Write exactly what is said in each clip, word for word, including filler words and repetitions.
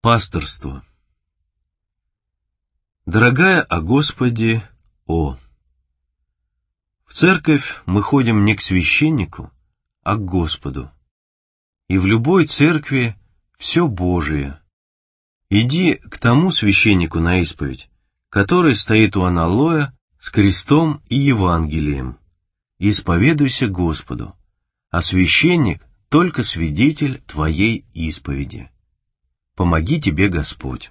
Пасторство. Дорогая о Господе, О! В церковь мы ходим не к священнику, а к Господу. И в любой церкви все Божие. Иди к тому священнику на исповедь, который стоит у аналоя с крестом и Евангелием, и исповедуйся Господу, а священник — только свидетель твоей исповеди. Помоги тебе Господь.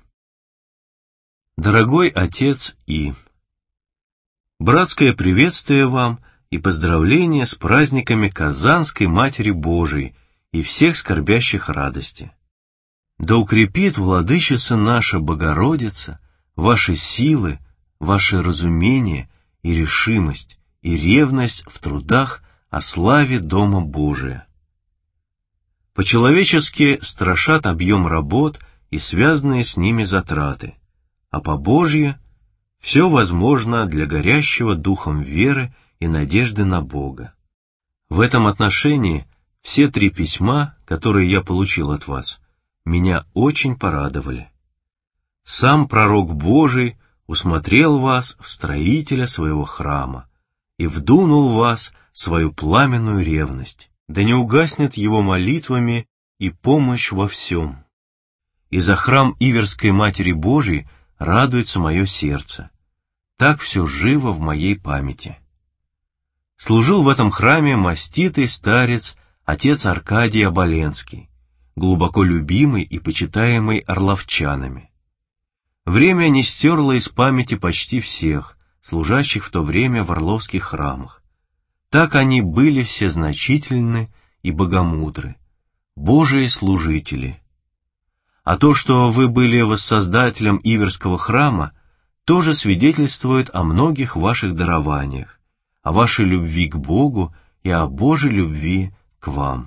Дорогой отец И. Братское приветствие вам и поздравления с праздниками Казанской Матери Божией и всех скорбящих радости. Да укрепит Владычица наша Богородица ваши силы, ваше разумение и решимость и ревность в трудах о славе Дома Божия. По-человечески страшат объем работ и связанные с ними затраты, а по-божье все возможно для горящего духом веры и надежды на Бога. В этом отношении все три письма, которые я получил от вас, меня очень порадовали. Сам пророк Божий усмотрел вас в строителя своего храма и вдунул в вас свою пламенную ревность. Да не угаснет его молитвами и помощь во всем. И за храм Иверской Матери Божией радуется мое сердце. Так все живо в моей памяти. Служил в этом храме маститый старец, отец Аркадий Оболенский, глубоко любимый и почитаемый орловчанами. Время не стерло из памяти почти всех, служащих в то время в орловских храмах. Так они были все значительны и богомудры, Божии служители. А то, что вы были воссоздателем Иверского храма, тоже свидетельствует о многих ваших дарованиях, о вашей любви к Богу и о Божьей любви к вам.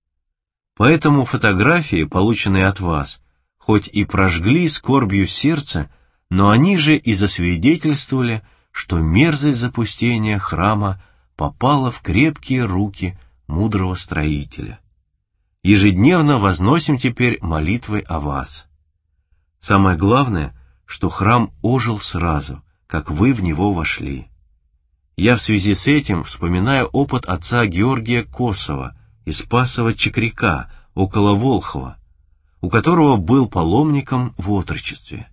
Поэтому фотографии, полученные от вас, хоть и прожгли скорбью сердце, но они же и засвидетельствовали, что мерзость запустения храма попала в крепкие руки мудрого строителя. Ежедневно возносим теперь молитвы о вас. Самое главное, что храм ожил сразу, как вы в него вошли. Я в связи с этим вспоминаю опыт отца Георгия Косова из Спасово-Чекряка, около Волхова, у которого был паломником в отрочестве.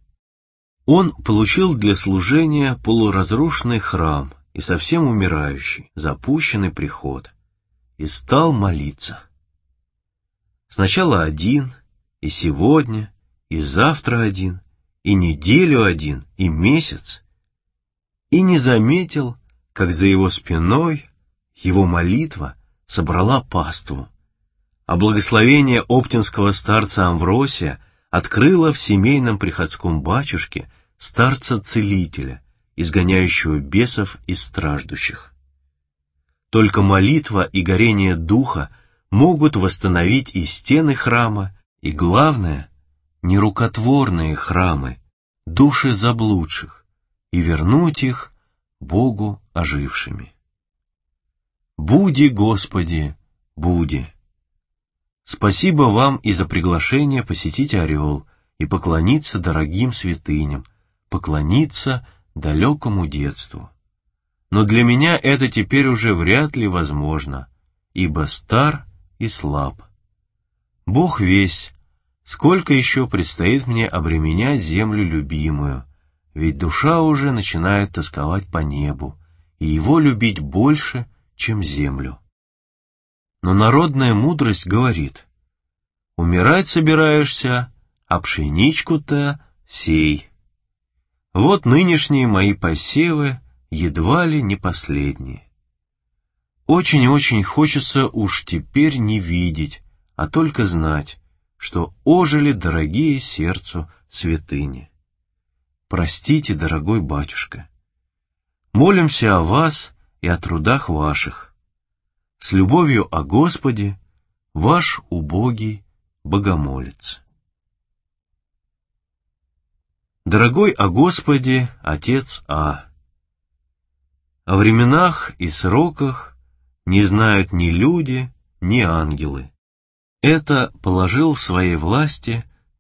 Он получил для служения полуразрушенный храм и совсем умирающий, запущенный приход, и стал молиться. Сначала один, и сегодня, и завтра один, и неделю один, и месяц, и не заметил, как за его спиной его молитва собрала паству, а благословение оптинского старца Амвросия открыло в семейном приходском батюшке старца-целителя, изгоняющего бесов из страждущих. Только молитва и горение духа могут восстановить и стены храма, и, главное, нерукотворные храмы, души заблудших, и вернуть их Богу ожившими. Буди, Господи, буди! Спасибо вам и за приглашение посетить Орел и поклониться дорогим святыням, поклониться далекому детству. Но для меня это теперь уже вряд ли возможно, ибо стар и слаб. Бог весь, сколько еще предстоит мне обременять землю любимую, ведь душа уже начинает тосковать по небу, и его любить больше, чем землю. Но народная мудрость говорит: умирать собираешься, а пшеничку-то сей. Вот нынешние мои посевы едва ли не последние. Очень-очень хочется уж теперь не видеть, а только знать, что ожили дорогие сердцу святыни. Простите, дорогой батюшка. Молимся о вас и о трудах ваших. С любовью о Господе, ваш убогий богомолец. Дорогой о Господе, отец А. О временах и сроках не знают ни люди, ни ангелы. Это положил в своей власти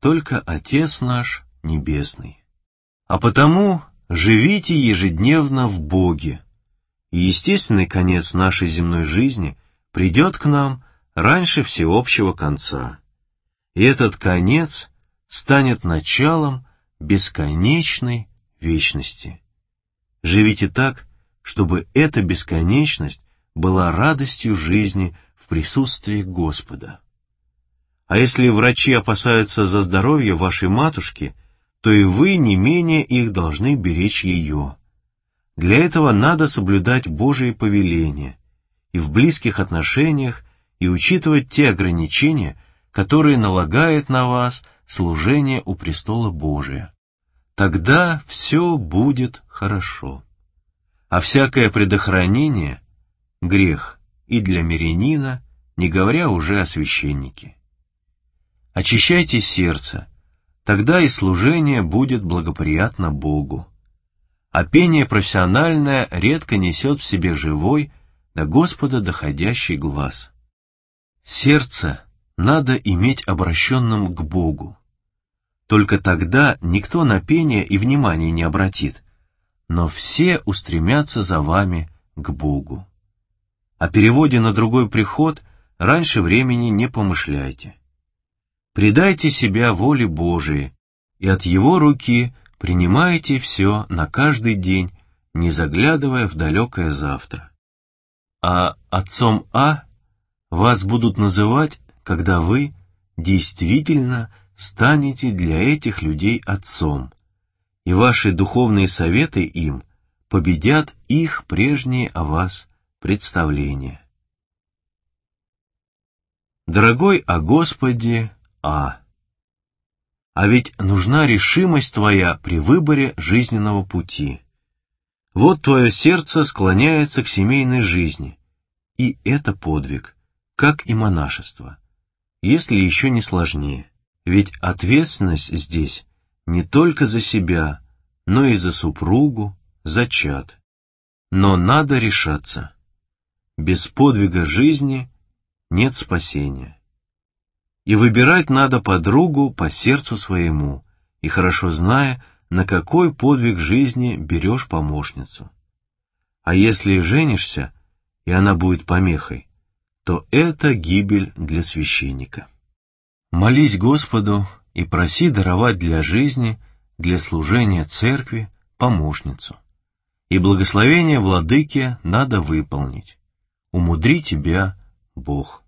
только Отец наш Небесный. А потому живите ежедневно в Боге, и естественный конец нашей земной жизни придет к нам раньше всеобщего конца. И этот конец станет началом бесконечной вечности. Живите так, чтобы эта бесконечность была радостью жизни в присутствии Господа. А если врачи опасаются за здоровье вашей матушки, то и вы не менее их должны беречь ее. Для этого надо соблюдать Божие повеления и в близких отношениях и учитывать те ограничения, которые налагает на вас служение у престола Божия. Тогда все будет хорошо. А всякое предохранение — грех и для мирянина, не говоря уже о священнике. Очищайте сердце, тогда и служение будет благоприятно Богу. А пение профессиональное редко несет в себе живой, до Господа доходящий глаз. Сердце надо иметь обращенным к Богу. Только тогда никто на пение и внимания не обратит, но все устремятся за вами к Богу. О переводе на другой приход раньше времени не помышляйте. Предайте себя воле Божией, и от Его руки принимайте все на каждый день, не заглядывая в далекое завтра. А отцом А вас будут называть, когда вы действительно станете для этих людей отцом, и ваши духовные советы им победят их прежние о вас представления. Дорогой о Господе А. А ведь нужна решимость твоя при выборе жизненного пути. Вот твое сердце склоняется к семейной жизни, и это подвиг, как и монашество, если еще не сложнее. Ведь ответственность здесь не только за себя, но и за супругу, за чад. Но надо решаться. Без подвига жизни нет спасения. И выбирать надо подругу по сердцу своему, и хорошо зная, на какой подвиг жизни берешь помощницу. А если женишься, и она будет помехой, то это гибель для священника. Молись Господу и проси даровать для жизни, для служения церкви, помощницу. И благословение владыке надо выполнить. Умудри тебя Бог.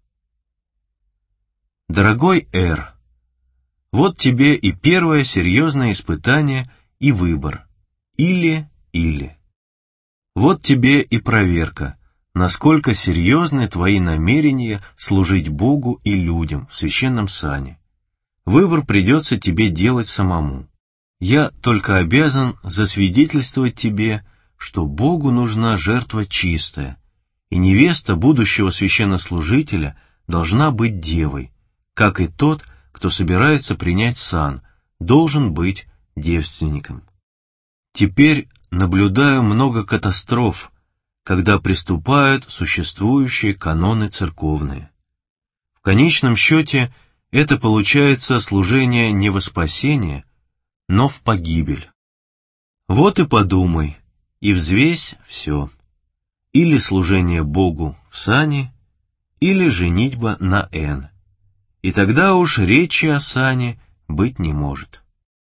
Дорогой Р., вот тебе и первое серьезное испытание и выбор. Или-или. Вот тебе и проверка, насколько серьезны твои намерения служить Богу и людям в священном сане. Выбор придется тебе делать самому. Я только обязан засвидетельствовать тебе, что Богу нужна жертва чистая, и невеста будущего священнослужителя должна быть девой, как и тот, кто собирается принять сан, должен быть девственником. Теперь наблюдаю много катастроф, когда приступают существующие каноны церковные. В конечном счете это получается служение не во спасение, но в погибель. Вот и подумай, и взвесь все. Или служение Богу в сане, или женитьба на Н. И тогда уж речи о сане быть не может.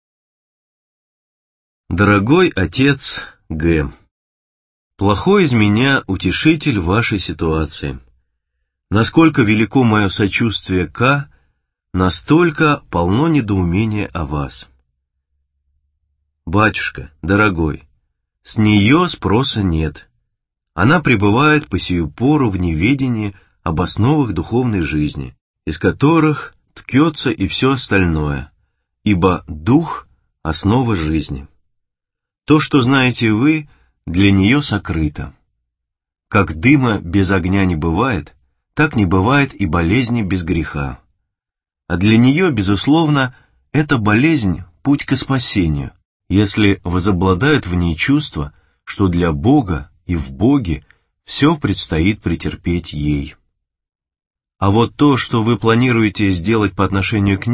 Дорогой отец Г., плохой из меня утешитель вашей ситуации. Насколько велико мое сочувствие К, настолько полно недоумения о вас. Батюшка, дорогой, с нее спроса нет. Она пребывает по сию пору в неведении об основах духовной жизни, из которых ткется и все остальное, ибо дух — основа жизни. То, что знаете вы, для нее сокрыто. Как дыма без огня не бывает, так не бывает и болезни без греха. А для нее, безусловно, эта болезнь — путь к спасению, если возобладают в ней чувства, что для Бога и в Боге все предстоит претерпеть ей. А вот то, что вы планируете сделать по отношению к ней,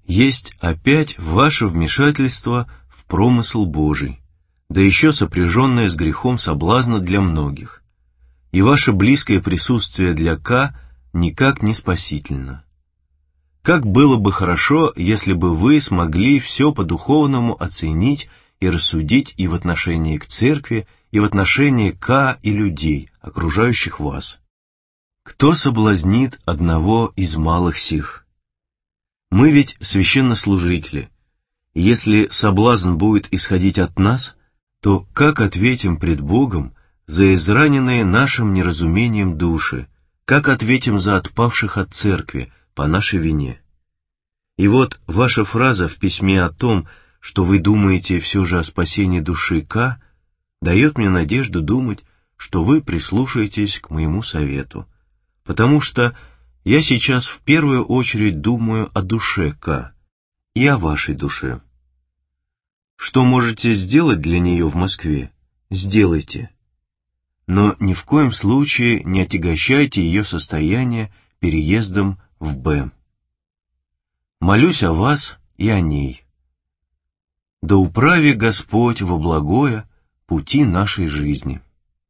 есть опять ваше вмешательство в промысл Божий, да еще сопряженное с грехом соблазна для многих, и ваше близкое присутствие для К никак не спасительно. Как было бы хорошо, если бы вы смогли все по-духовному оценить и рассудить и в отношении к церкви, и в отношении К и людей, окружающих вас. Кто соблазнит одного из малых сих? Мы ведь священнослужители, и если соблазн будет исходить от нас, то как ответим пред Богом за израненные нашим неразумением души, как ответим за отпавших от церкви по нашей вине? И вот ваша фраза в письме о том, что вы думаете все же о спасении души К, дает мне надежду думать, что вы прислушаетесь к моему совету, потому что я сейчас в первую очередь думаю о душе К и о вашей душе. Что можете сделать для нее в Москве, сделайте. Но ни в коем случае не отягощайте ее состояние переездом в Б. Молюсь о вас и о ней. Да управи Господь во благое пути нашей жизни.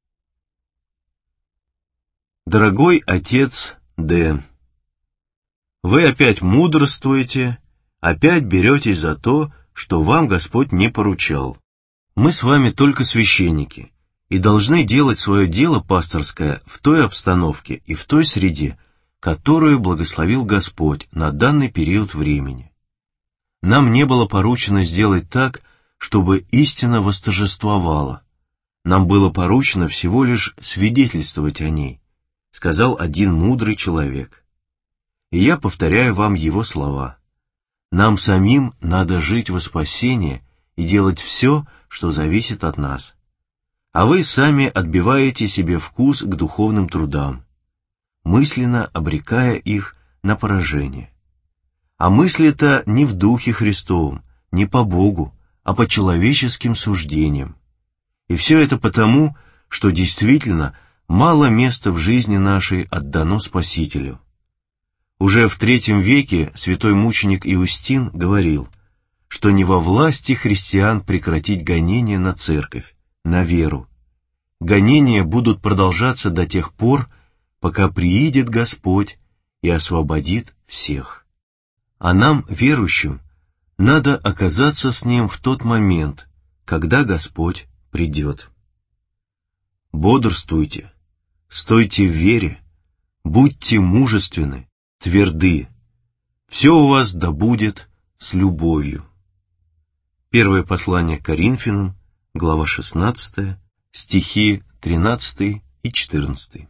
Дорогой отец Д., вы опять мудрствуете, опять беретесь за то, что вам Господь не поручал. Мы с вами только священники и должны делать свое дело пасторское в той обстановке и в той среде, которую благословил Господь на данный период времени. Нам не было поручено сделать так, чтобы истина восторжествовала. Нам было поручено всего лишь свидетельствовать о ней, сказал один мудрый человек. И я повторяю вам его слова. Нам самим надо жить во спасение и делать все, что зависит от нас. А вы сами отбиваете себе вкус к духовным трудам, мысленно обрекая их на поражение. А мысли-то не в Духе Христовом, не по Богу, а по человеческим суждениям. И все это потому, что действительно мало места в жизни нашей отдано Спасителю. Уже в третьем веке святой мученик Иустин говорил, что не во власти христиан прекратить гонения на церковь, на веру. Гонения будут продолжаться до тех пор, пока приидет Господь и освободит всех. А нам, верующим, надо оказаться с Ним в тот момент, когда Господь придет. Бодрствуйте, стойте в вере, будьте мужественны, тверды. Все у вас да будет с любовью. Первое послание к Коринфянам, глава шестнадцатая, стихи тринадцатый и четырнадцатый.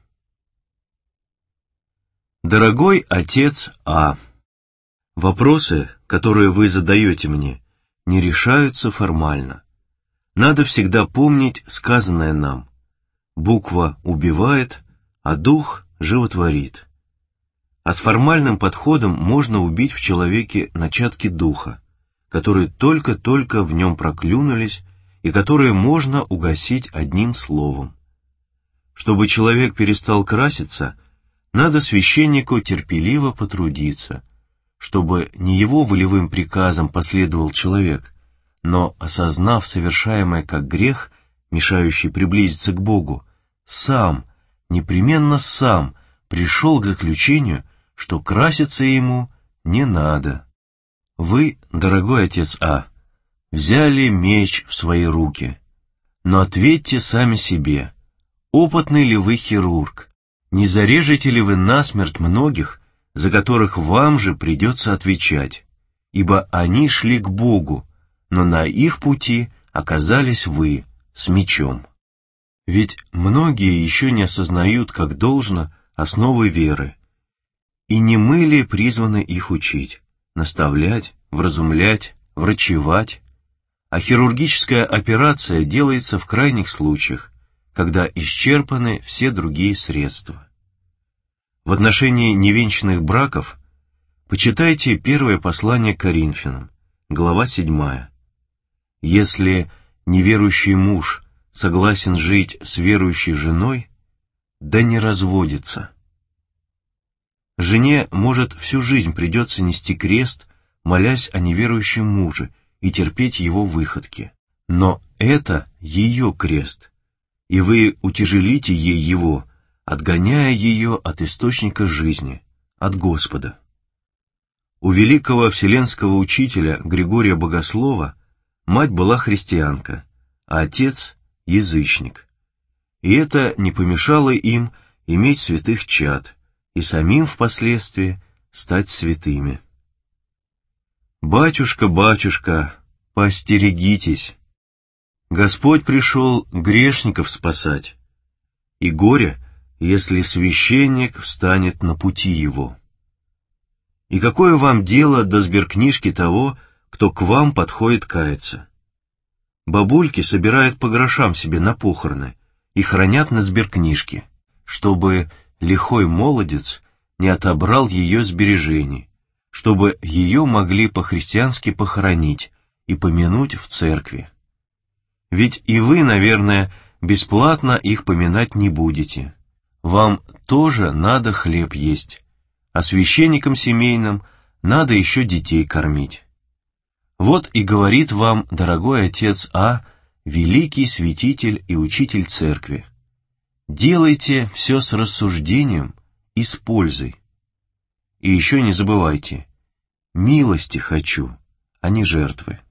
Дорогой отец А., вопросы, которые вы задаете мне, не решаются формально. Надо всегда помнить сказанное нам. Буква убивает, а дух животворит. А с формальным подходом можно убить в человеке начатки духа, которые только-только в нем проклюнулись и которые можно угасить одним словом. Чтобы человек перестал краситься, надо священнику терпеливо потрудиться, чтобы не его волевым приказам последовал человек, но, осознав совершаемое как грех, мешающий приблизиться к Богу, сам, непременно сам, пришел к заключению, что краситься ему не надо. Вы, дорогой отец А., взяли меч в свои руки, но ответьте сами себе, опытный ли вы хирург, не зарежете ли вы насмерть многих, за которых вам же придется отвечать, ибо они шли к Богу, но на их пути оказались вы с мечом. Ведь многие еще не осознают, как должно, основы веры. И не мы ли призваны их учить, наставлять, вразумлять, врачевать? А хирургическая операция делается в крайних случаях, когда исчерпаны все другие средства. В отношении невенчанных браков почитайте первое послание к Коринфянам, глава седьмая. Если неверующий муж согласен жить с верующей женой, да не разводится. Жене, может, всю жизнь придется нести крест, молясь о неверующем муже, и терпеть его выходки. Но это ее крест, и вы утяжелите ей его, отгоняя ее от источника жизни, от Господа. У великого вселенского учителя Григория Богослова мать была христианка, а отец — язычник. И это не помешало им иметь святых чад и самим впоследствии стать святыми. «Батюшка, батюшка, поостерегитесь! Господь пришел грешников спасать, и горе, если священник встанет на пути его. И какое вам дело до сберкнижки того, кто к вам подходит каяться? Бабульки собирают по грошам себе на похороны и хранят на сберкнижке, чтобы лихой молодец не отобрал ее сбережений, чтобы ее могли по-христиански похоронить и помянуть в церкви. Ведь и вы, наверное, бесплатно их поминать не будете. Вам тоже надо хлеб есть, а священникам семейным надо еще детей кормить. Вот и говорит вам, дорогой отец А, великий святитель и учитель церкви: делайте все с рассуждением и с пользой. И еще не забывайте: милости хочу, а не жертвы.